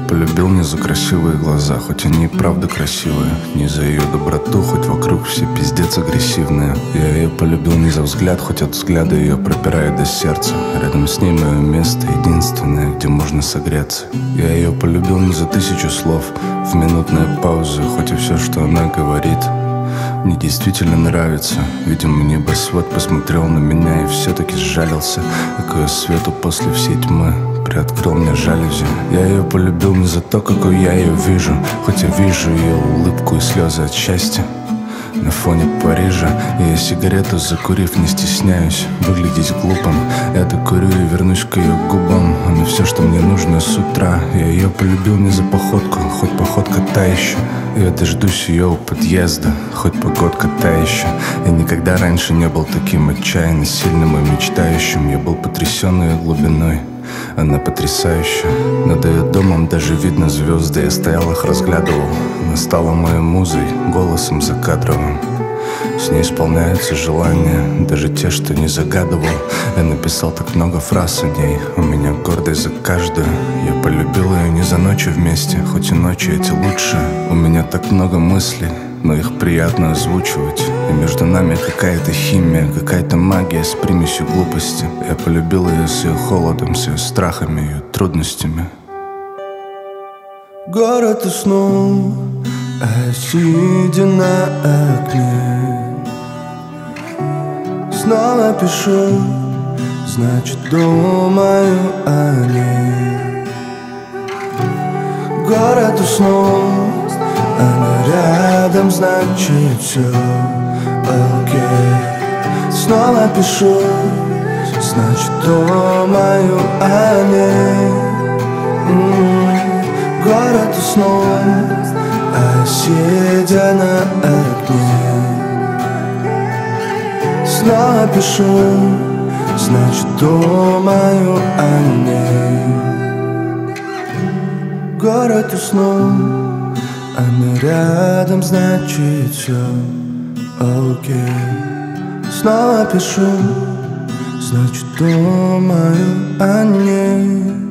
полюбил не за красивые глаза, хоть они и правда красивые, не за ее доброту, хоть вокруг все пиздец агрессивные. Я ее полюбил не за взгляд, хоть от взгляда ее пропирает до сердца. Рядом с ней мое место единственное, где можно согреться. Я ее полюбил не за 1000 слов, в минутные паузы, хоть и все, что она говорит, мне действительно нравится. Видимо, небосвод посмотрел на меня и все-таки сжалился, и к ее свету после всей тьмы приоткрыл мне жалюзи. Я ее полюбил не за то, какой я ее вижу, хоть я вижу ее улыбку и слезы от счастья на фоне Парижа. Я сигарету закурив не стесняюсь выглядеть глупым. Я докурю и вернусь к ее губам. Она все, что мне нужно с утра. Я ее полюбил не за походку, хоть походка та еще. Я дождусь ее у подъезда, хоть погодка та еще. Я никогда раньше не был таким отчаянно сильным и мечтающим. Я был потрясен ее глубиной. Она потрясающая. Над ее домом даже видно звезды. Я стоял их разглядывал. Она стала моей музой, голосом закадровым. С ней исполняются желания, даже те, что не загадывал. Я написал так много фраз о ней, у меня гордость за каждую. Я полюбил ее не за ночи вместе, хоть и ночи эти лучшие. У меня так много мыслей, но их приятно озвучивать. И между нами какая-то химия, какая-то магия с примесью глупости. Я полюбил ее с ее холодом, с ее страхами, ее трудностями. Город уснул, а я сидя на окне снова пишу, значит думаю о ней. Город уснул, она рядом, значит все окей. Снова пишу, значит думаю о ней. Город уснул, а сидя на окне снова пишу, значит думаю о ней. Город уснул, она рядом, значит все окей. Снова пишу, значит думаю о ней.